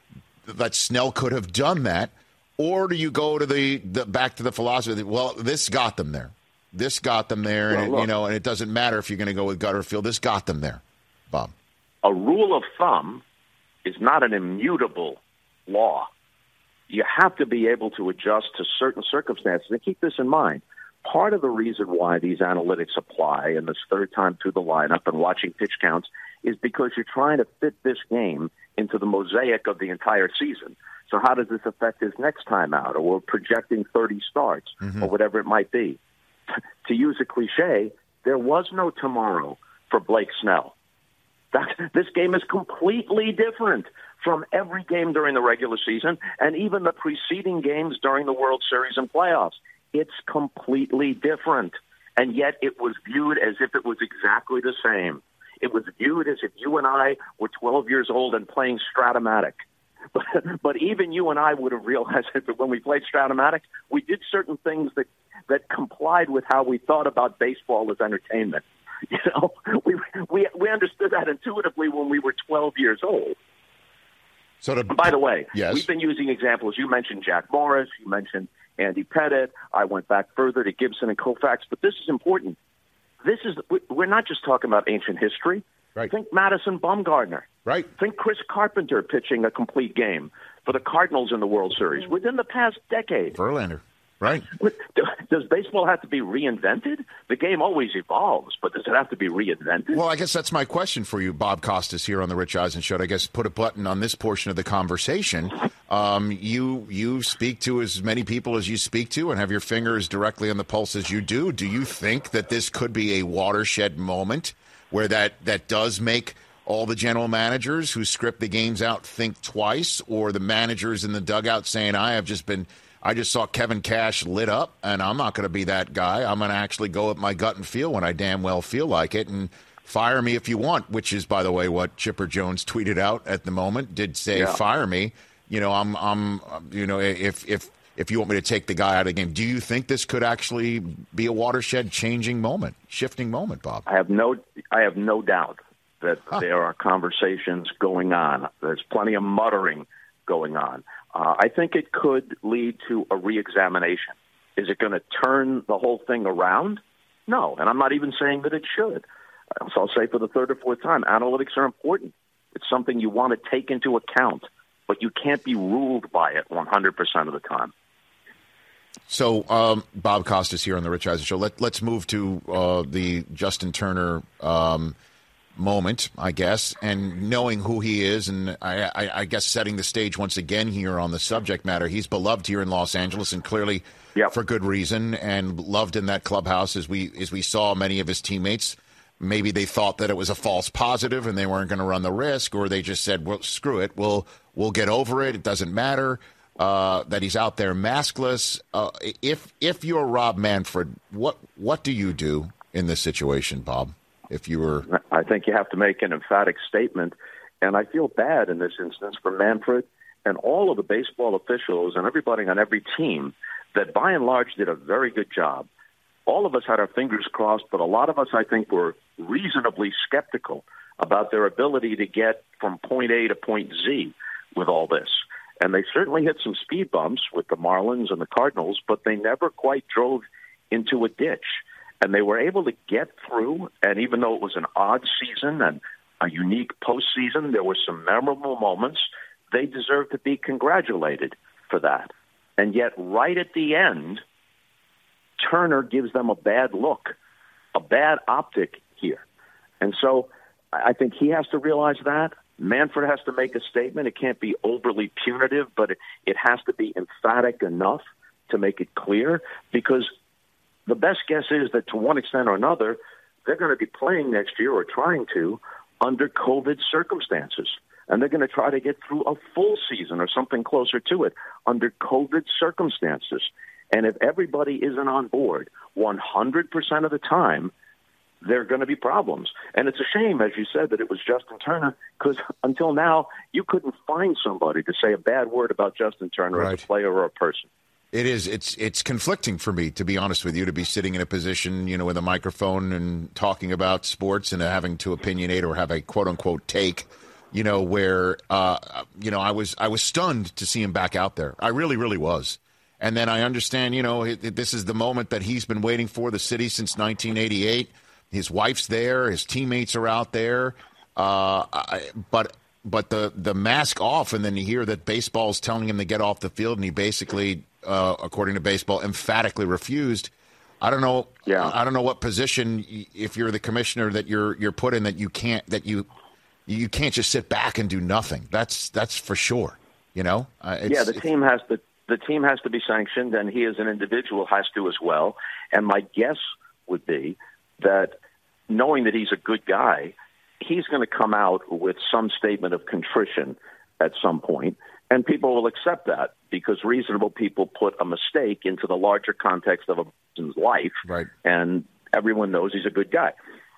that Snell could have done that, or do you go to the, the back to the philosophy that, well, this got them there. This got them there, well, and look, you know, and it doesn't matter if you're going to go with Gutterfield. This got them there, Bob. A rule of thumb is not an immutable law. You have to be able to adjust to certain circumstances. And keep this in mind. Part of the reason why these analytics apply in this third time through the lineup and watching pitch counts is because you're trying to fit this game into the mosaic of the entire season. So how does this affect his next time out? Or we're projecting thirty starts mm-hmm. or whatever it might be. To use a cliche, there was no tomorrow for Blake Snell. That, this game is completely different from every game during the regular season and even the preceding games during the World Series and playoffs. It's completely different. And yet it was viewed as if it was exactly the same. It was viewed as if you and I were twelve years old and playing Stratomatic. But, but even you and I would have realized that when we played Stratomatic, we did certain things that, that complied with how we thought about baseball as entertainment. You know, we, we, we understood that intuitively when we were twelve years old. So to, by the way, yes. we've been using examples. You mentioned Jack Morris. You mentioned Andy Pettitte. I went back further to Gibson and Koufax. But this is important. This is we're not just talking about ancient history. Right. Think Madison Bumgarner. Right. Think Chris Carpenter pitching a complete game for the Cardinals in the World Series within the past decade. Verlander. Right. Does baseball have to be reinvented? The game always evolves, but does it have to be reinvented? Well, I guess that's my question for you, Bob Costas, here on the Rich Eisen Show. I guess put a button on this portion of the conversation. Um, you you speak to as many people as you speak to and have your fingers directly on the pulse as you do. Do you think that this could be a watershed moment where that, that does make all the general managers who script the games out think twice, or the managers in the dugout saying, I have just been – I just saw Kevin Cash lit up, and I'm not going to be that guy. I'm going to actually go with my gut and feel when I damn well feel like it, and fire me if you want, which is, by the way, what Chipper Jones tweeted out at the moment, did say, yeah. fire me. You know, I'm, I'm, you know, if, if, if you want me to take the guy out of the game. Do you think this could actually be a watershed changing moment, shifting moment, Bob? I have no, I have no doubt that huh. there are conversations going on. There's plenty of muttering going on. Uh, I think it could lead to a reexamination. Is it going to turn the whole thing around? No, and I'm not even saying that it should. So I'll say for the third or fourth time, analytics are important. It's something you want to take into account, but you can't be ruled by it one hundred percent of the time. So, um, Bob Costas here on the Rich Eisen Show. Let, let's move to uh, the Justin Turner um moment, I guess, and knowing who he is, and I, I, I guess setting the stage once again here on the subject matter. He's beloved here in Los Angeles, and clearly yep. for good reason, and loved in that clubhouse. As we as we saw many of his teammates, maybe they thought that it was a false positive and they weren't going to run the risk, or they just said, well, screw it, we'll we'll get over it. It doesn't matter uh, that he's out there maskless. Uh, if if you're Rob Manfred, what what do you do in this situation, Bob? If you were, I think you have to make an emphatic statement, and I feel bad in this instance for Manfred and all of the baseball officials and everybody on every team that, by and large, did a very good job. All of us had our fingers crossed, but a lot of us, I think, were reasonably skeptical about their ability to get from point A to point Z with all this. And they certainly hit some speed bumps with the Marlins and the Cardinals, but they never quite drove into a ditch. And they were able to get through, and even though it was an odd season and a unique postseason. There were some memorable moments. They deserve to be congratulated for that. And yet, right at the end, Turner gives them a bad look, a bad optic here. And so I think he has to realize that. Manfred has to make a statement. It can't be overly punitive, but it, it has to be emphatic enough to make it clear, because the best guess is that to one extent or another, they're going to be playing next year or trying to under COVID circumstances. And they're going to try to get through a full season or something closer to it under COVID circumstances. And if everybody isn't on board one hundred percent of the time, there are going to be problems. And it's a shame, as you said, that it was Justin Turner, because until now, you couldn't find somebody to say a bad word about Justin Turner right. as a player or a person. It is. It's it's conflicting for me, to be honest with you, to be sitting in a position, you know, with a microphone and talking about sports and having to opinionate or have a quote-unquote take, you know, where, uh, you know, I was I was stunned to see him back out there. I really, really was. And then I understand, you know, it, it, this is the moment that he's been waiting for, the city, since nineteen eighty-eight. His wife's there. His teammates are out there. Uh, I, but but the, the mask off, and then you hear that baseball's telling him to get off the field, and he basically, uh, according to baseball, emphatically refused. I don't know. Yeah. I don't know what position, if you're the commissioner, that you're you're put in, that you can't that you you can't just sit back and do nothing. That's that's for sure. You know. Uh, it's, yeah, the team has to the team has to be sanctioned, and he as an individual has to as well. And my guess would be that, knowing that he's a good guy, he's going to come out with some statement of contrition at some point, and people will accept that, because reasonable people put a mistake into the larger context of a person's life, right? And everyone knows he's a good guy.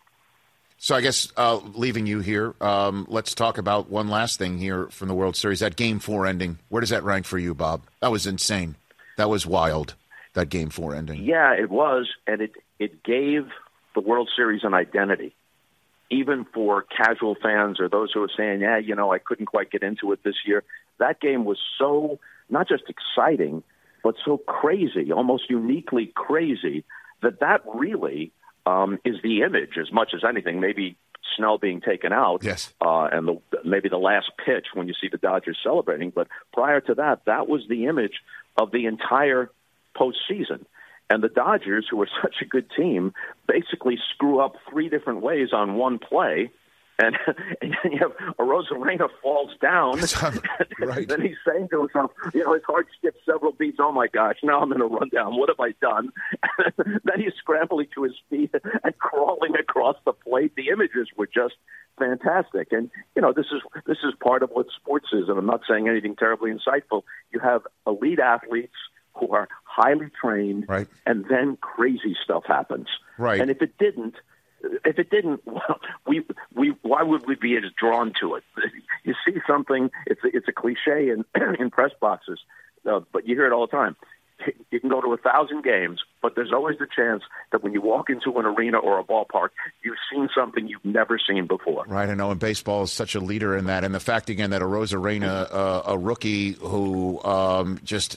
So I guess uh, leaving you here, um, let's talk about one last thing here from the World Series, that Game four ending. Where does that rank for you, Bob? That was insane. That was wild, that Game four ending. Yeah, it was, and it, it gave the World Series an identity, even for casual fans or those who are saying, yeah, you know, I couldn't quite get into it this year. That game was so not just exciting, but so crazy, almost uniquely crazy, that that really um, is the image as much as anything. Maybe Snell being taken out, yes, uh, and the, maybe the last pitch when you see the Dodgers celebrating. But prior to that, that was the image of the entire postseason. And the Dodgers, who are such a good team, basically screw up three different ways on one play. And, and then you have Arozarena falls down. Right. Then he's saying to himself, you know, his heart skipped several beats. Oh, my gosh, now I'm going to run down. What have I done? Then he's scrambling to his feet and crawling across the plate. The images were just fantastic. And, you know, this is this is part of what sports is. And I'm not saying anything terribly insightful. You have elite athletes who are highly trained, right, and then crazy stuff happens. Right. And if it didn't, if it didn't, well, we we why would we be as drawn to it? You see something, it's a, it's a cliche in in press boxes, uh, but you hear it all the time. You can go to a thousand games, but there's always the chance that when you walk into an arena or a ballpark, you've seen something you've never seen before. Right, I know, and baseball is such a leader in that. And the fact, again, that Arozarena, uh, a rookie who um, just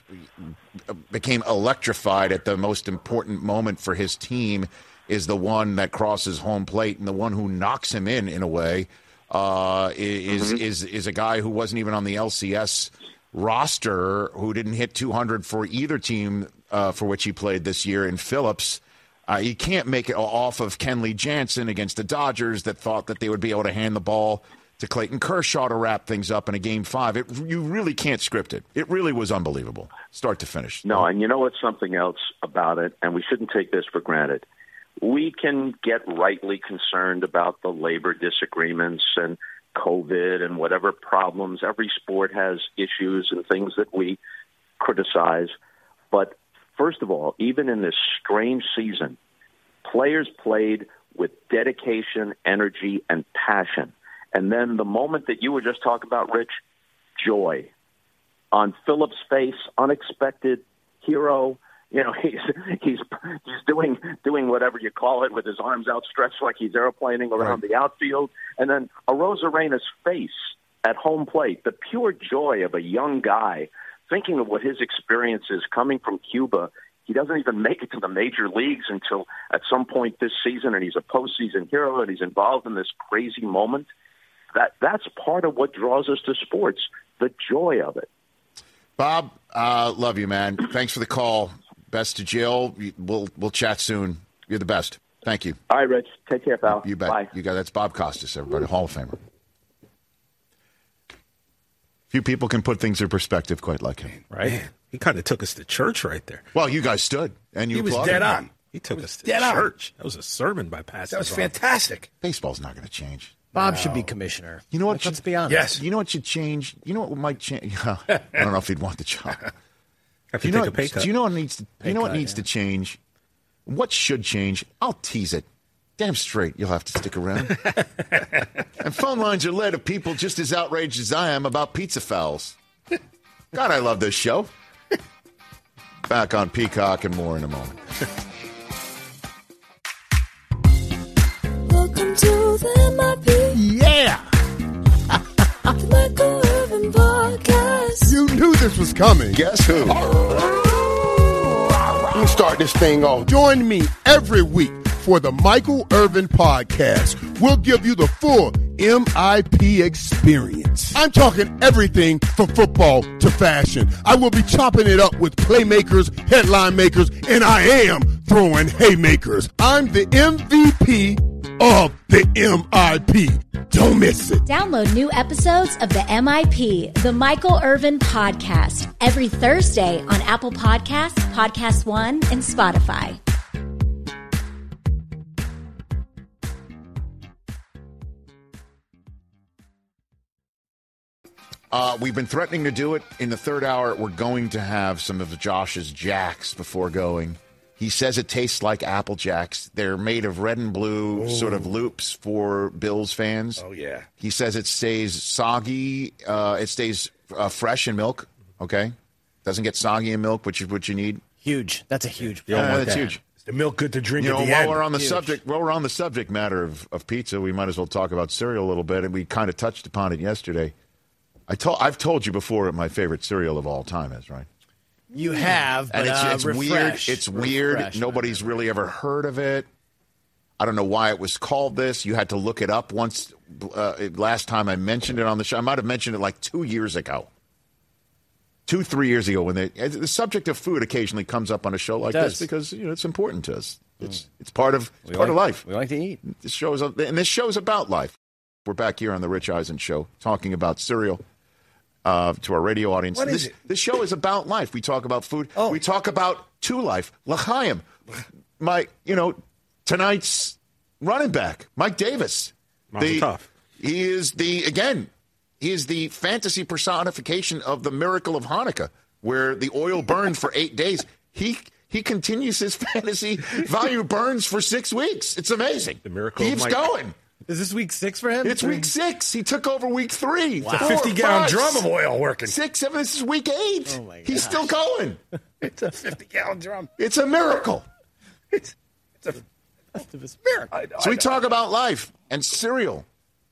became electrified at the most important moment for his team, is the one that crosses home plate, and the one who knocks him in, in a way, uh, is, mm-hmm. is is a guy who wasn't even on the L C S roster, who didn't hit two hundred for either team uh, for which he played this year in Phillips. Uh, you can't make it off of Kenley Jansen against the Dodgers, that thought that they would be able to hand the ball to Clayton Kershaw to wrap things up in a game five. It, you really can't script it. It really was unbelievable, start to finish. No, and you know what's something else about it, and we shouldn't take this for granted. We can get rightly concerned about the labor disagreements and COVID and whatever problems. Every sport has issues and things that we criticize. But first of all, even in this strange season, players played with dedication, energy, and passion. And then the moment that you were just talking about, Rich, joy. On Phillips' face, unexpected hero. You know, he's he's he's doing doing whatever you call it, with his arms outstretched like he's airplaning around right. the outfield. And then Arozarena's face at home plate, the pure joy of a young guy thinking of what his experience is coming from Cuba. He doesn't even make it to the major leagues until at some point this season, and he's a postseason hero, and he's involved in this crazy moment. that that's part of what draws us to sports, the joy of it. Bob, uh, love you, man. Thanks for the call. Best to Jill. We'll we'll chat soon. You're the best. Thank you. All right, Rich. Take care, pal. You bet. Bye. You got that's Bob Costas, everybody, Hall of Famer. Few people can put things in perspective quite like him. Right? Man, he kind of took us to church right there. Well, you guys stood and you He was applauded. dead on. He took us to dead on. church. That was a sermon by Pastor That was Bob. fantastic. Baseball's not going to change. Bob no. should be commissioner. You know what? Like, should, let's be honest. Yes. You know what should change? You know what might change? I don't know if he'd want the job. Have to you know, take a pay cut. Do you know what needs to? Pay you know what cut, needs yeah. to change? What should change? I'll tease it. Damn straight, you'll have to stick around. And phone lines are lit of people just as outraged as I am about pizza fouls. God, I love this show. Back on Peacock and more in a moment. Welcome to the M I P. Yeah! The Michael Irvin Podcast. You knew this was coming. Guess who? Let me start this thing off. Join me every week for the Michael Irvin Podcast. We'll give you the full M I P experience. I'm talking everything from football to fashion. I will be chopping it up with playmakers, headline makers, and I am throwing haymakers. I'm the M V P of the M I P. Don't miss it. Download new episodes of the M I P, the Michael Irvin Podcast, every Thursday on Apple Podcasts, Podcast One, and Spotify. Uh, we've been threatening to do it in the third hour. We're going to have some of Josh's Jacks before going. He says it tastes like Apple Jacks. They're made of red and blue Ooh. sort of loops for Bills fans. Oh, yeah. He says it stays soggy. Uh, it stays uh, fresh in milk, okay? Doesn't get soggy in milk, which is what you need. Huge. That's a huge Yeah, problem. that's huge. Is the milk good to drink you know, at the while end? We're on the Huge. subject, while we're on the subject matter of, of pizza, we might as well talk about cereal a little bit, and we kind of touched upon it yesterday. I told, I've told you before what my favorite cereal of all time is, right? You have, but and it's, uh, it's refresh. weird. It's weird. Refresh, Nobody's really ever heard of it. I don't know why it was called this. You had to look it up once. Uh, last time I mentioned it on the show, I might have mentioned it like two years ago, two, three years ago. When they, the subject of food occasionally comes up on a show like this because you know it's important to us. It's it's part of it's we part like, of life. We like to eat. This show is, and this show is about life. We're back here on the Rich Eisen Show talking about cereal. Uh, to our radio audience. What this, is it? This show is about life. We talk about food. Oh. We talk about to life. L'chaim. My, you know, tonight's running back, Mike Davis. Mazel The- tov. He is the, again, he is the fantasy personification of the miracle of Hanukkah, where the oil burned for eight days. He he continues his fantasy value burns for six weeks. It's amazing. The miracle of Keeps Mike. going. Is this week six for him? It's week six. He took over week three. It's a Four, fifty-gallon five, drum of oil working. Six, seven. This is week eight. Oh, my He's gosh. still going. It's a fifty-gallon drum. It's a miracle. It's, it's a It's miracle. I know, So I we know. talk about life and cereal.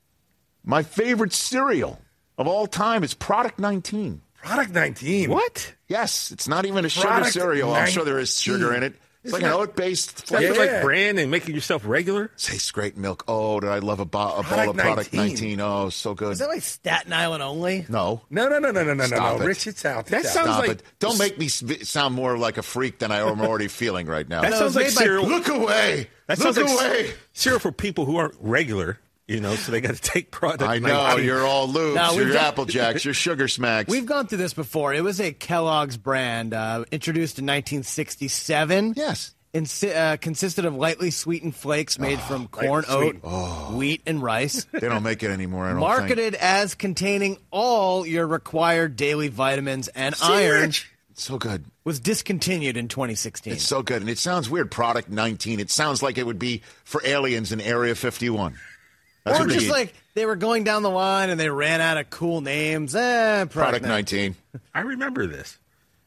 My favorite cereal of all time is Product nineteen. Product nineteen. What? Yes, it's not even a sugar Product cereal. I'm sure there is sugar nineteen. in it. It's Isn't like an that- oat-based That's flavor. Yeah. like brand and making yourself regular? Tastes great milk. Oh, did I love a, bo- a bowl Product of Product nineteen. nineteen. Oh, so good. Is that like Staten Island only? No. No, no, no, no, no, no, Stop no. it. Rich, it's out. That It's sounds out. Stop like- it. Don't make me sv- sound more like a freak than I am already feeling right now. That No, sounds it's like made by- cereal. Look away. That Look sounds like away. c- cereal for people who aren't regular, you know, so they got to take product. I know. nineteen. You're all loops. No, we've you're got- Apple Jacks. You're Sugar Smacks. We've gone through this before. It was a Kellogg's brand uh, introduced in nineteen sixty-seven. Yes. Insi- uh, consisted of lightly sweetened flakes made from corn, oat, wheat, and rice. They don't make it anymore, I don't think. Marketed as containing all your required daily vitamins and See, iron, Rich? It's so good. was discontinued in twenty sixteen. It's so good. And it sounds weird, Product nineteen. It sounds like it would be for aliens in Area fifty-one. That's or what they just need. like they were going down the line and they ran out of cool names. Eh, product, Product nineteen. I remember this.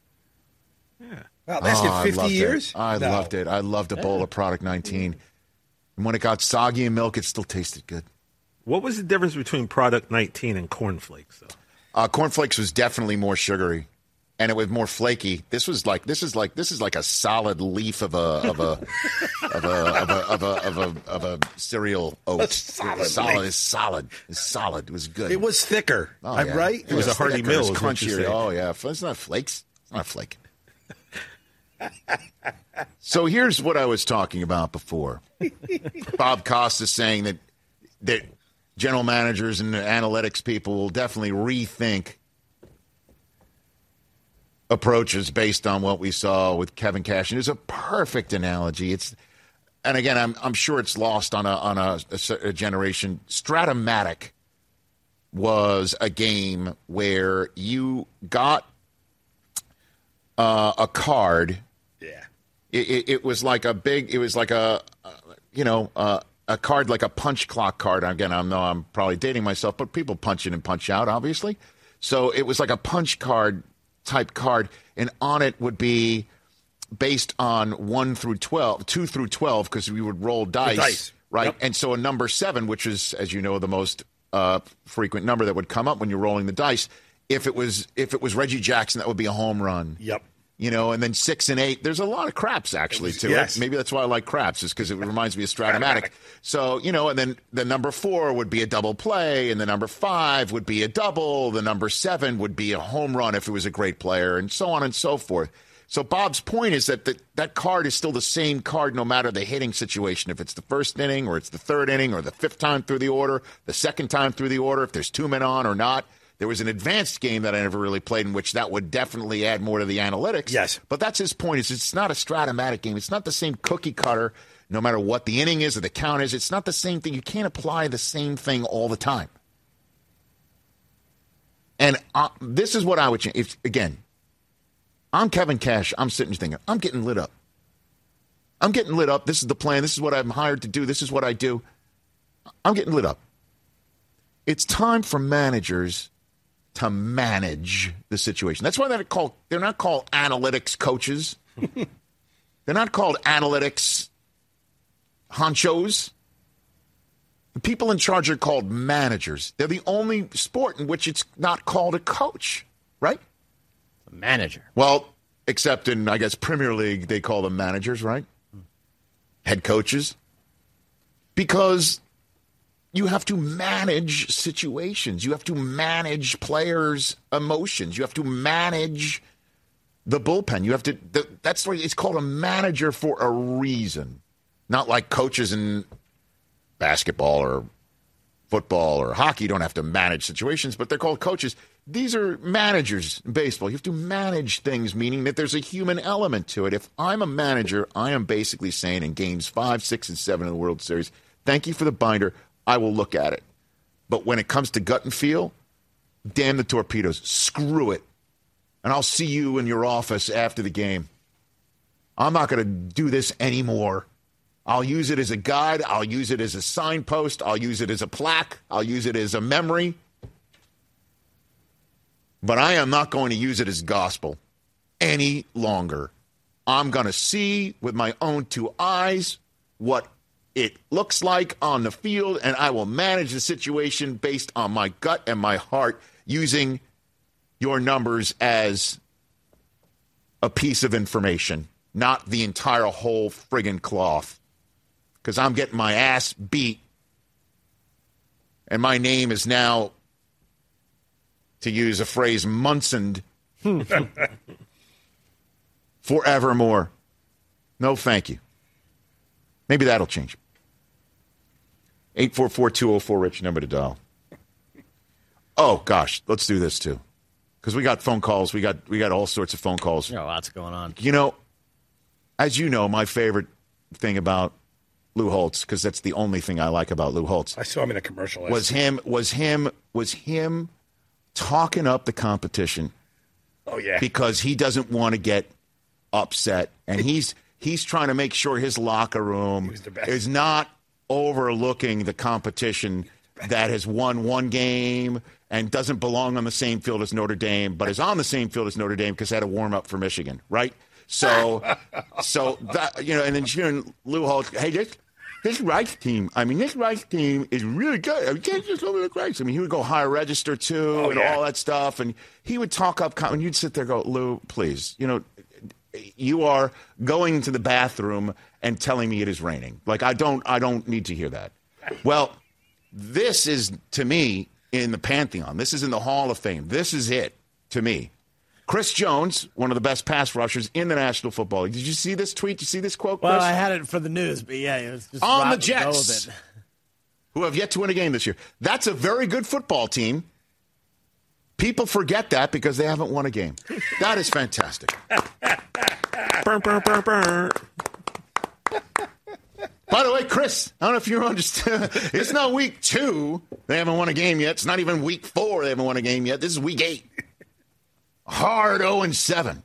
Wow, that's Oh, I in fifty loved years? It. I No. loved it. I loved a bowl of Product nineteen. And when it got soggy in milk, it still tasted good. What was the difference between Product nineteen and cornflakes, though? Uh, cornflakes was definitely more sugary. and it was more flaky. This was like this is like this is like a solid leaf of a of a of a of a of a of a, of a cereal oat. A solid solid. leaf. It's solid. It's solid. It was good. It was thicker. Oh, I'm yeah. right. It was, a hearty thicker. meal, It is was what you're crunchier. saying. Oh yeah, it's not flakes. It's not a flake. So here's what I was talking about before. Bob Costas saying that that general managers and analytics people will definitely rethink approaches based on what we saw with Kevin Cash. And it's a perfect analogy. It's and again, I'm I'm sure it's lost on a on a, a, a generation. Stratomatic was a game where you got uh, a card. Yeah. It, it, it was like a big. It was like a, uh, you know, uh, a card like a punch clock card. Again, I know I'm probably dating myself, but people punch in and punch out, obviously. So it was like a punch card type card, and on it would be based on one through twelve, two through twelve, because we would roll dice, dice. right? Yep. And so a number seven, which is, as you know, the most uh, frequent number that would come up when you're rolling the dice. If it was if it was Reggie Jackson, that would be a home run. Yep. You know, and then six and eight. There's a lot of craps actually to yes. it. Maybe that's why I like craps, is because it reminds me of Stratomatic. So, you know, and then the number four would be a double play, and the number five would be a double. The number seven would be a home run if it was a great player, and so on and so forth. So Bob's point is that the, that card is still the same card no matter the hitting situation. If it's the first inning or it's the third inning or the fifth time through the order, the second time through the order, if there's two men on or not. There was an advanced game that I never really played in which that would definitely add more to the analytics. Yes. But that's his point, is it's not a Stratomatic game. It's not the same cookie cutter no matter what the inning is or the count is. It's not the same thing. You can't apply the same thing all the time. And uh, this is what I would change. If, again, I'm Kevin Cash. I'm sitting thinking, I'm getting lit up. I'm getting lit up. This is the plan. This is what I'm hired to do. This is what I do. I'm getting lit up. It's time for managers to manage the situation. That's why they're called, they're not called analytics coaches. They're not called analytics honchos. The people in charge are called managers. They're the only sport in which it's not called a coach, right? A manager. Well, except in, I guess, Premier League, they call them managers, right? Head coaches. Because you have to manage situations. You have to manage players' emotions. You have to manage the bullpen. You have to. The, that's why it's called a manager for a reason, not like coaches in basketball or football or hockey. You don't have to manage situations, but they're called coaches. These are managers in baseball. You have to manage things, meaning that there's a human element to it. If I'm a manager, I am basically saying in games five, six, and seven of the World Series, thank you for the binder. I will look at it. But when it comes to gut and feel, damn the torpedoes. Screw it. And I'll see you in your office after the game. I'm not going to do this anymore. I'll use it as a guide. I'll use it as a signpost. I'll use it as a plaque. I'll use it as a memory. But I am not going to use it as gospel any longer. I'm going to see with my own two eyes what it looks like on the field, and I will manage the situation based on my gut and my heart, using your numbers as a piece of information, not the entire whole friggin' cloth. Because I'm getting my ass beat, and my name is now, to use a phrase, Munsoned forevermore. No, thank you. Maybe that'll change. eight four four, two oh four, Rich, number to dial. Oh, gosh, let's do this, too. Because we got phone calls. We got we got all sorts of phone calls. Yeah, lots going on. You know, as you know, my favorite thing about Lou Holtz, because that's the only thing I like about Lou Holtz. I saw him in a commercial. last Was night. him, was him, was him talking up the competition. Oh, yeah. Because he doesn't want to get upset. And he's he's trying to make sure his locker room is not overlooking the competition that has won one game and doesn't belong on the same field as Notre Dame, but is on the same field as Notre Dame because they had a warm up for Michigan, right? So, so that, you know, and then hearing Lou Holtz, hey, Dick, this Rice team, I mean, this Rice team is really good. You can't just overlook Rice. I mean, he would go higher register, too, Oh, and yeah. all that stuff. And he would talk up, and you'd sit there and go, Lou, please, you know, you are going to the bathroom and telling me it is raining. Like, I don't, I don't need to hear that. Well, this is, to me, in the Pantheon. This is in the Hall of Fame. This is it, to me. Chris Jones, one of the best pass rushers in the National Football League. Did you see this tweet? Did you see this quote, Chris? Well, I had it for the news, but yeah, it was just on rock the and go Jets, with it. who have yet to win a game this year. That's a very good football team. People forget that because they haven't won a game. That is fantastic. Burr, burr, burr, burr. By the way, Chris, I don't know if you understand. It's not week two. They haven't won a game yet. It's not even week four. They haven't won a game yet. This is week eight. Hard oh and seven.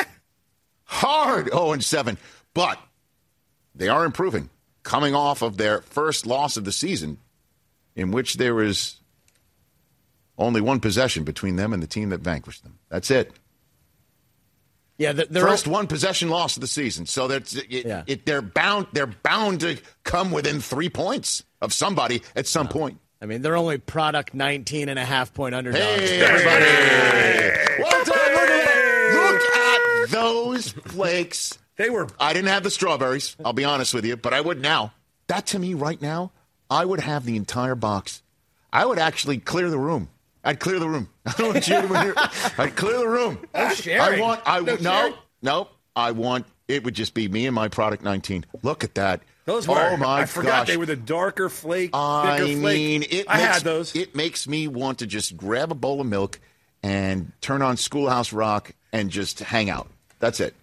Hard oh and seven. But they are improving. Coming off of their first loss of the season, in which there was only one possession between them and the team that vanquished them. That's it. Yeah, they're, they're First one possession loss of the season. So that's it, Yeah. it, they're bound. They're bound to come within three points of somebody at some point. I mean, they're only product nineteen and a half point underdogs. Hey, everybody! Well done. Look at that. Look at those flakes. They were. I didn't have the strawberries. I'll be honest with you, but I would now. That to me right now, I would have the entire box. I would actually clear the room. I'd clear the room. I don't want you to hear. I'd clear the room. No sharing. I want. I No no, sharing. no. I want. It would just be me and my product nineteen. Look at that. Those were. Oh my I forgot gosh. they were the darker flake. I thicker flake. mean, it I makes, had those. It makes me want to just grab a bowl of milk and turn on Schoolhouse Rock and just hang out. That's it.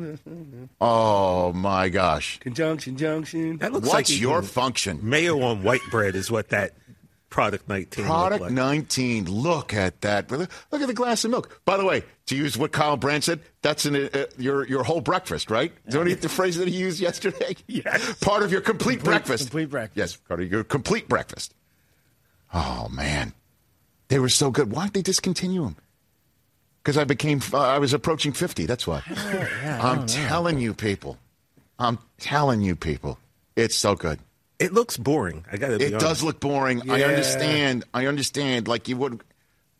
Oh my gosh! Conjunction, junction. That looks What's like your eating function? Mayo on white bread is what that product nineteen Product looked like. nineteen. Look at that. Look at the glass of milk. By the way, to use what Kyle Brandt said, that's in uh, your your whole breakfast, right? Don't eat the phrase that he used yesterday. Yes. Part of your complete, Complete- breakfast. complete breakfast. Yes, Carter, your complete breakfast. Oh man, they were so good. Why'd they discontinue them? Because I became, uh, I was approaching fifty. That's why. Yeah, I I'm don't know. telling you, people. I'm telling you, people. It's so good. It looks boring. I got to be It honest. does look boring. I Yeah. understand. I understand. Like you would.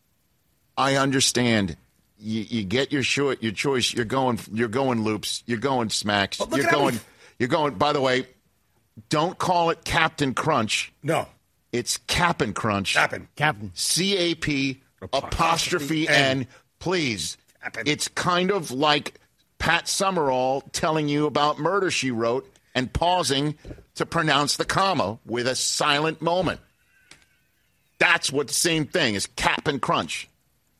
I understand. You, you get your short, your choice. You're going. You're going loops. You're going smacks. But look you're at how going. we- You're going. By the way, don't call it Captain Crunch. No. It's Cap'n Crunch. Cap'n. Captain. C A P apostrophe N. N. Please. Cap'n. It's kind of like Pat Summerall telling you about Murder, She Wrote and pausing to pronounce the comma with a silent moment. That's what the same thing is. Cap'n Crunch.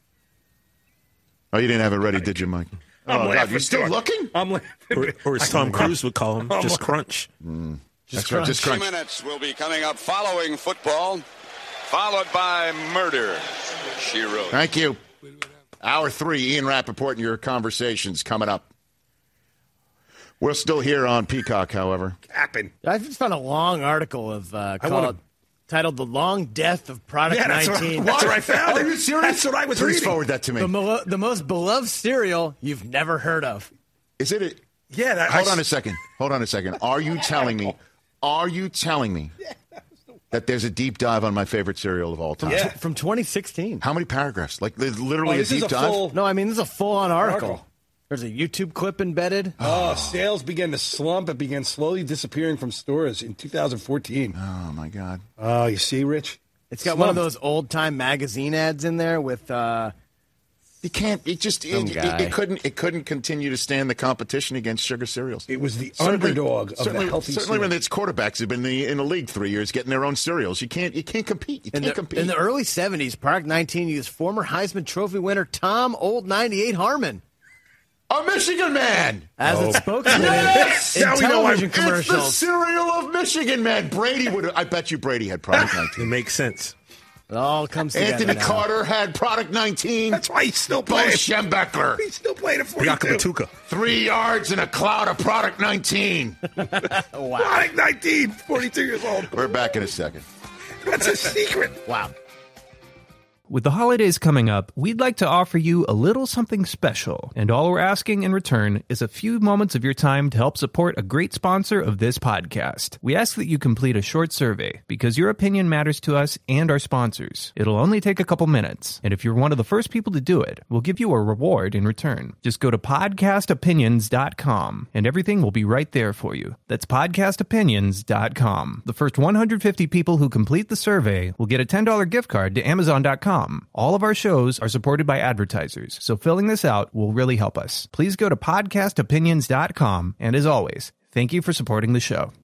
Oh, you didn't have it ready, did you, Mike? I'm Oh, God, laughing you're still too. looking? I'm laughing. Or, or as Tom Cruise would call him, just crunch. That's right, just crunch. Two minutes will be coming up following football, followed by Murder, She Wrote. Thank you. Hour three, Ian Rappaport and your conversations coming up. We're still here on Peacock, however. Cap'n. I just found a long article of uh, I called wanna- titled "The Long Death of Product Yeah, that's what, nineteen." that's what I found. Are you serious? That's what I was Please reading. forward that to me. the, mo- the most beloved cereal you've never heard of. Is it? A, Yeah, that, hold I, on a second. Hold on a second. Are you telling me? Are you telling me that there's a deep dive on my favorite cereal of all time? Yeah. From twenty sixteen. How many paragraphs? Like there's Oh, literally this a is deep a dive. full. No, I mean this is a full-on article. Article. There's a YouTube clip embedded. Oh, sales began to slump. It began slowly disappearing from stores in two thousand fourteen. Oh my God. Oh, you see, Rich? It's got one of Slumped. those old-time magazine ads in there with. Uh, You can't. It just. It, Some it, guy. it couldn't. It couldn't continue to stand the competition against sugar cereals. It was the Certainly- underdog of certainly, the healthy Certainly, cereal. when its quarterbacks have been in the, in the league three years, getting their own cereals, you can't. You can't compete. You in, can't the, compete. in the early seventies, Product nineteen used former Heisman Trophy winner Tom Old ninety-eight Harmon a Michigan man. as its spokesman Yes! in, in Now we know why- television It's the commercials. cereal of Michigan, man. Brady would. I bet you Brady had Product It nineteen. makes sense. It all comes together Anthony now. Carter had Product nineteen. That's why he's still Bo playing. Schembechler. He's still playing at Bianca forty-two. Batuka. Three yards in a cloud of Product nineteen. Product nineteen, forty-two years old. We're back in a second. That's a secret. Wow. With the holidays coming up, we'd like to offer you a little something special, and all we're asking in return is a few moments of your time to help support a great sponsor of this podcast. We ask that you complete a short survey, because your opinion matters to us and our sponsors. It'll only take a couple minutes, and if you're one of the first people to do it, we'll give you a reward in return. Just go to podcast opinions dot com, and everything will be right there for you. That's podcast opinions dot com. The first one hundred fifty people who complete the survey will get a ten dollars gift card to amazon dot com. All of our shows are supported by advertisers, so filling this out will really help us. Please go to podcast opinions dot com, and as always, thank you for supporting the show.